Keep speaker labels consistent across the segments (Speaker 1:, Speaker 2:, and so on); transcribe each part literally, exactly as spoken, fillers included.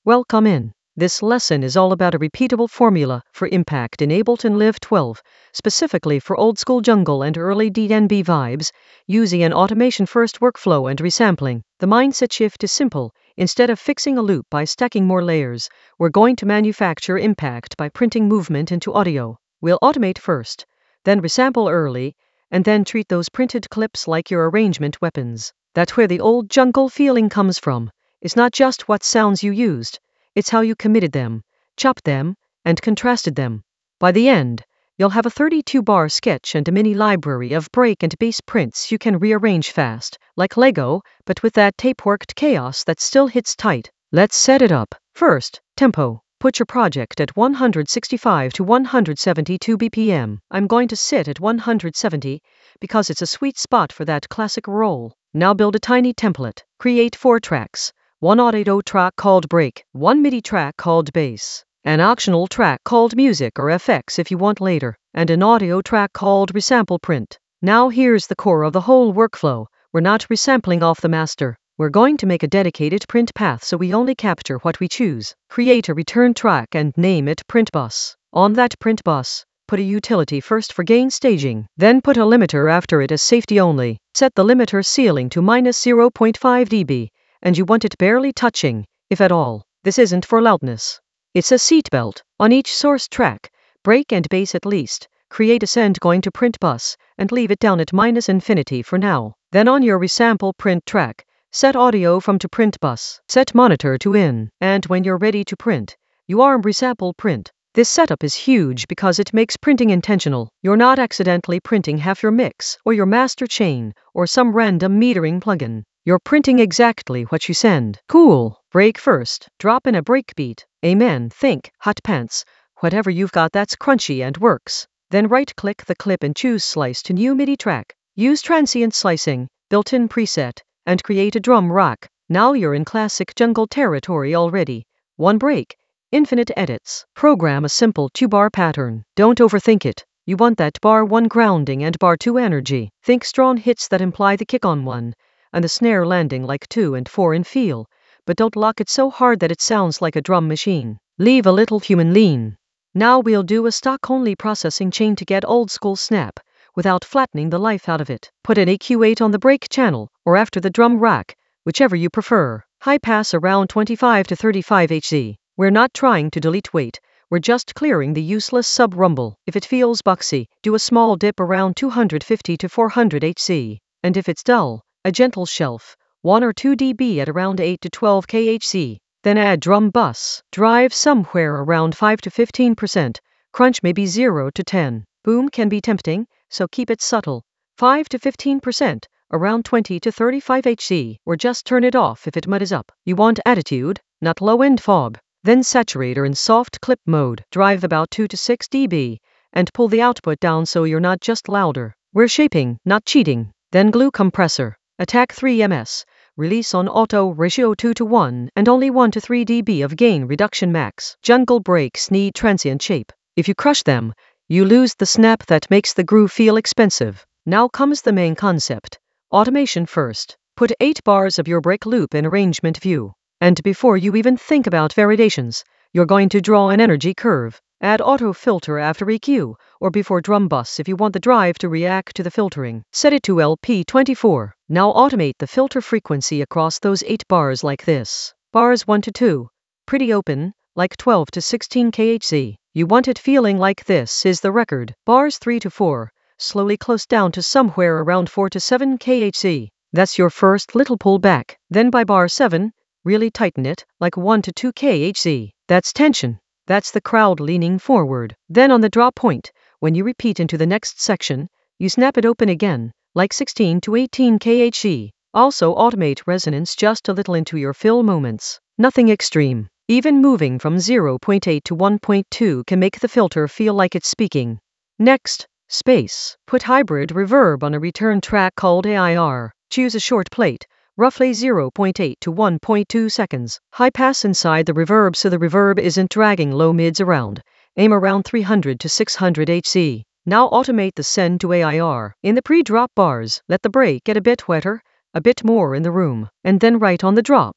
Speaker 1: Welcome in. This lesson is all about a repeatable formula for impact in Ableton Live twelve, specifically for old school jungle and early D N B vibes, using an automation-first workflow and resampling. The mindset shift is simple. Instead of fixing a loop by stacking more layers, we're going to manufacture impact by printing movement into audio. We'll automate first, then resample early, and then treat those printed clips like your arrangement weapons. That's where the old jungle feeling comes from. It's not just what sounds you used, it's how you committed them, chopped them, and contrasted them. By the end, you'll have a thirty-two bar sketch and a mini library of break and bass prints you can rearrange fast, like Lego, but with that tape-worked chaos that still hits tight. Let's set it up. First, tempo. Put your project at one hundred sixty-five to one hundred seventy-two B P M. I'm going to sit at one hundred seventy because it's a sweet spot for that classic roll. Now build a tiny template. Create four tracks. One audio track called break, one MIDI track called bass, an optional track called music or F X if you want later, and an audio track called resample print. Now here's the core of the whole workflow. We're not resampling off the master. We're going to make a dedicated print path so we only capture what we choose. Create a return track and name it print bus. On that print bus, put a utility first for gain staging, then put a limiter after it as safety only. Set the limiter ceiling to minus zero point five decibels. And you want it barely touching, if at all. This isn't for loudness. It's a seatbelt. On each source track, break and bass at least, create a send going to print bus, and leave it down at minus infinity for now. Then on your resample print track, set audio from to print bus, set monitor to in, and when you're ready to print, you arm resample print. This setup is huge because it makes printing intentional. You're not accidentally printing half your mix, or your master chain, or some random metering plugin. You're printing exactly what you send. Cool. Break first. Drop in a breakbeat. Amen. Think, hot pants. Whatever you've got that's crunchy and works. Then right-click the clip and choose Slice to new MIDI track. Use transient slicing, built-in preset, and create a drum rack. Now you're in classic jungle territory already. One break. Infinite edits. Program a simple two-bar pattern. Don't overthink it. You want that bar one grounding and bar two energy. Think strong hits that imply the kick on one, and the snare landing like two and four in feel, but don't lock it so hard that it sounds like a drum machine. Leave a little human lean. Now we'll do a stock-only processing chain to get old-school snap, without flattening the life out of it. Put an A Q eight on the break channel, or after the drum rack, whichever you prefer. High pass around twenty-five to thirty-five hertz. We're not trying to delete weight, we're just clearing the useless sub-rumble. If it feels boxy, do a small dip around two hundred fifty to four hundred hertz. And if it's dull, a gentle shelf, one or two decibels at around eight to twelve kilohertz. Then add drum bus, drive somewhere around five to fifteen percent, crunch maybe zero to ten. Boom can be tempting, so keep it subtle. five to fifteen percent, around twenty to thirty-five hertz, or just turn it off if it muddies up. You want attitude, not low-end fog. Then saturator in soft clip mode, drive about two to six decibels, and pull the output down so you're not just louder. We're shaping, not cheating. Then glue compressor. Attack three M S, release on auto ratio two to one and only one to three decibels of gain reduction max. Jungle breaks need transient shape. If you crush them, you lose the snap that makes the groove feel expensive. Now comes the main concept. Automation first. Put eight bars of your break loop in arrangement view. And before you even think about variations, you're going to draw an energy curve. Add auto filter after E Q, or before drum bus if you want the drive to react to the filtering. Set it to L P twenty-four. Now automate the filter frequency across those eight bars like this. Bars one to two. Pretty open, like twelve to sixteen kilohertz. You want it feeling like this is the record. Bars three to four. Slowly close down to somewhere around four to seven kilohertz. That's your first little pullback. Then by bar seven, really tighten it, like one to two kilohertz. That's tension. That's the crowd leaning forward. Then on the drop point, when you repeat into the next section, you snap it open again, like sixteen to eighteen kilohertz. Also automate resonance just a little into your fill moments. Nothing extreme. Even moving from zero point eight to one point two can make the filter feel like it's speaking. Next, space. Put hybrid reverb on a return track called A I R. Choose a short plate, roughly zero point eight to one point two seconds. High pass inside the reverb so the reverb isn't dragging low mids around. Aim around three hundred to six hundred hertz. Now automate the send to A I R. In the pre-drop bars, let the break get a bit wetter, a bit more in the room, and then right on the drop,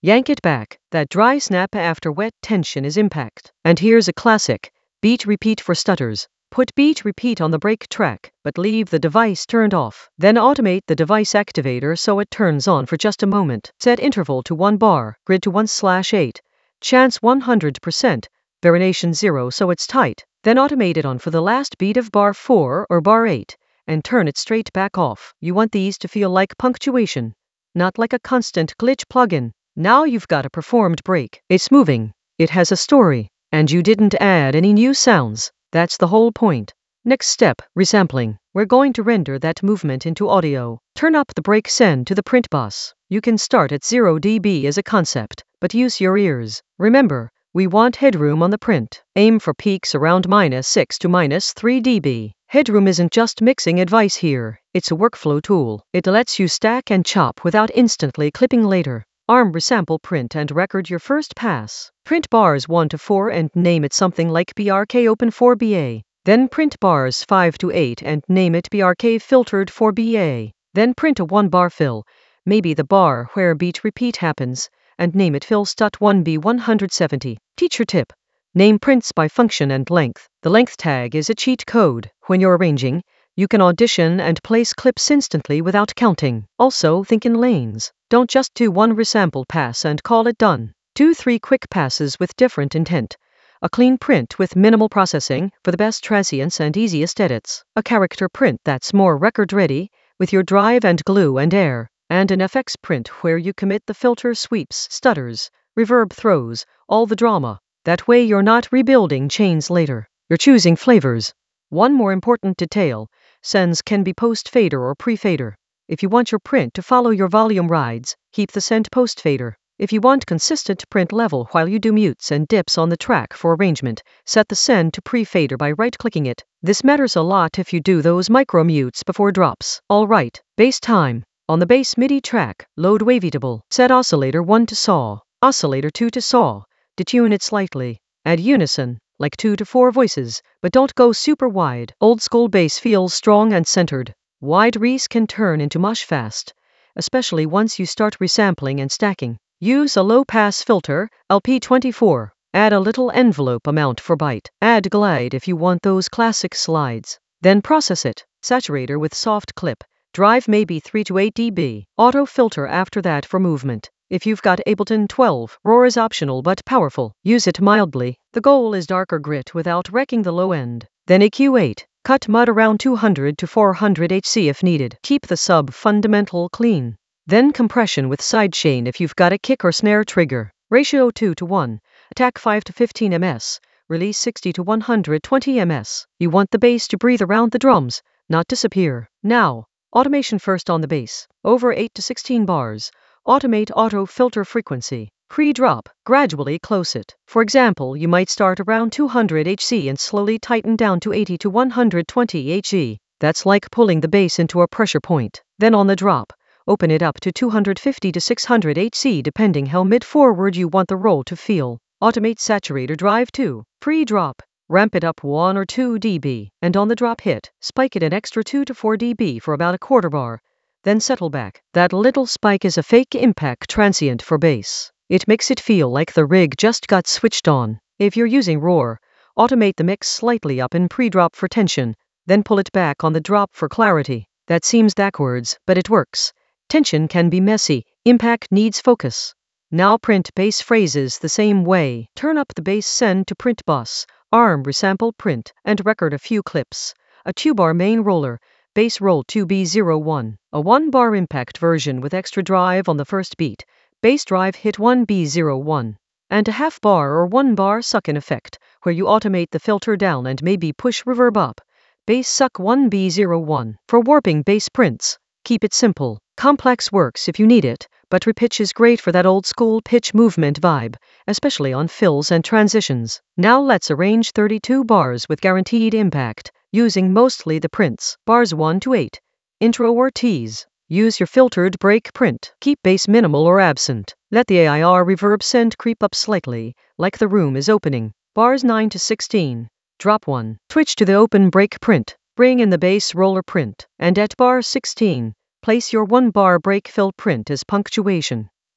Speaker 1: Yank it back. That dry snap after wet tension is impact. And here's a classic. Beat repeat for stutters. Put beat repeat on the brake track, but leave the device turned off. Then automate the device activator so it turns on for just a moment. Set interval to one bar, grid to one slash eight. Chance one hundred percent, variation zero so it's tight. Then automate it on for the last beat of bar four or bar eight, and turn it straight back off. You want these to feel like punctuation, not like a constant glitch plugin. Now you've got a performed break. It's moving, it has a story, and you didn't add any new sounds. That's the whole point. Next step, resampling. We're going to render that movement into audio. Turn up the break send to the print bus. You can start at zero decibels as a concept, but use your ears. Remember, we want headroom on the print. Aim for peaks around minus six to minus three decibels. Headroom isn't just mixing advice here, it's a workflow tool. It lets you stack and chop without instantly clipping later. Arm resample print and record your first pass. Print bars one to four and name it something like B R K Open four B A. Then print bars five to eight and name it B R K Filtered four B A. Then print a one bar fill, maybe the bar where beat repeat happens, and name it fill stut one B one seventy. Teacher tip. Name prints by function and length. The length tag is a cheat code. When you're arranging, you can audition and place clips instantly without counting. Also, think in lanes. Don't just do one resample pass and call it done. Do three quick passes with different intent. A clean print with minimal processing for the best transients and easiest edits. A character print that's more record ready with your drive and glue and air. And an F X print where you commit the filter sweeps, stutters, reverb throws, all the drama. That way you're not rebuilding chains later. You're choosing flavors. One more important detail. Sends can be post-fader or pre-fader. If you want your print to follow your volume rides, keep the send post-fader. If you want consistent print level while you do mutes and dips on the track for arrangement, set the send to pre-fader by right-clicking it. This matters a lot if you do those micro-mutes before drops. Alright, bass time. On the bass MIDI track, load wavetable. Set oscillator one to saw, oscillator two to saw. Detune it slightly. Add unison, like two to four voices, but don't go super wide. Old school bass feels strong and centered. Wide res can turn into mush fast, especially once you start resampling and stacking. Use a low pass filter, L P twenty-four. Add a little envelope amount for byte. Add glide if you want those classic slides. Then process it. Saturator with soft clip. Drive maybe three to eight decibels. Auto filter after that for movement. If you've got Ableton twelve, roar is optional but powerful. Use it mildly. The goal is darker grit without wrecking the low end. Then E Q eight. Cut mud around two hundred to four hundred hertz if needed. Keep the sub fundamental clean. Then compression with sidechain if you've got a kick or snare trigger. Ratio two to one. Attack five to fifteen meters. Release sixty to one hundred twenty meters. You want the bass to breathe around the drums, not disappear. Now, automation first on the bass. Over eight to sixteen bars. Automate auto filter frequency. Pre-drop, gradually close it. For example, you might start around two hundred hertz and slowly tighten down to eighty to one hundred twenty hertz. That's like pulling the bass into a pressure point. Then on the drop, open it up to two hundred fifty to six hundred hertz depending how mid-forward you want the roll to feel. Automate saturator drive too. Pre-drop, ramp it up one or two decibels, and on the drop hit, spike it an extra two to four decibels for about a quarter bar. Then settle back. That little spike is a fake impact transient for bass. It makes it feel like the rig just got switched on. If you're using Roar, automate the mix slightly up in pre-drop for tension, then pull it back on the drop for clarity. That seems backwards, but it works. Tension can be messy, impact needs focus. Now print bass phrases the same way. Turn up the bass send to print bus, arm resample print, and record a few clips. A two-bar main roller, bass roll two B zero one, a one bar impact version with extra drive on the first beat, bass drive hit one B zero one, and a half bar or one bar suck in effect, where you automate the filter down and maybe push reverb up. Bass suck one B zero one. For warping bass prints, keep it simple. Complex works if you need it, but repitch is great for that old school pitch movement vibe, especially on fills and transitions. Now let's arrange thirty-two bars with guaranteed impact, using mostly the prints. Bars one to eight. Intro or tease. Use your filtered break print. Keep bass minimal or absent. Let the A I R reverb send creep up slightly, like the room is opening. Bars nine to sixteen. Drop one. Switch to the open break print. Bring in the bass roller print. And at bar sixteen, place your one bar break fill print as punctuation.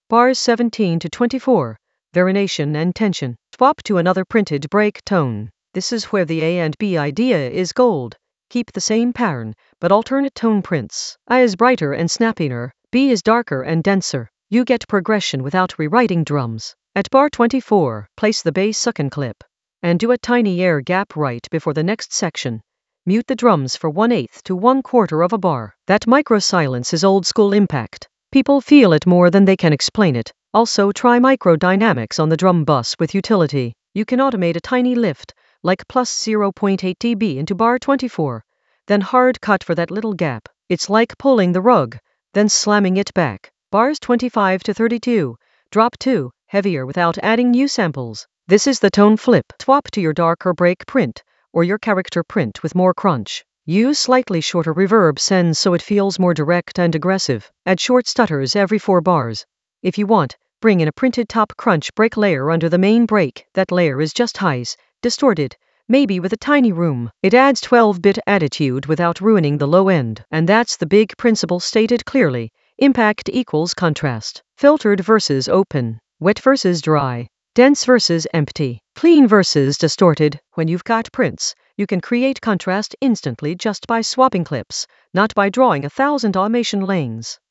Speaker 1: Bars seventeen to twenty-four. Variation and tension. Swap to another printed break tone. This is where the A and B idea is gold. Keep the same pattern, but alternate tone prints. A is brighter and snappier, B is darker and denser. You get progression without rewriting drums. At bar twenty-four, place the bass second clip. And do a tiny air gap right before the next section. Mute the drums for one-eighth to one-quarter of a bar. That micro-silence is old-school impact. People feel it more than they can explain it. Also try microdynamics on the drum bus with utility. You can automate a tiny lift, like plus zero point eight decibels into bar twenty-four. Then hard cut for that little gap. It's like pulling the rug, then slamming it back. Bars twenty-five to thirty-two. Drop two, heavier without adding new samples. This is the tone flip. Swap to your darker break print, or your character print with more crunch. Use slightly shorter reverb sends so it feels more direct and aggressive. Add short stutters every four bars. If you want, bring in a printed top crunch break layer under the main break. That layer is just highs, distorted, maybe with a tiny room. It adds twelve-bit attitude without ruining the low end. And that's the big principle stated clearly. Impact equals contrast. Filtered versus open. Wet versus dry. Dense versus empty. Clean versus distorted. When you've got prints, you can create contrast instantly just by swapping clips, not by drawing a thousand automation lanes.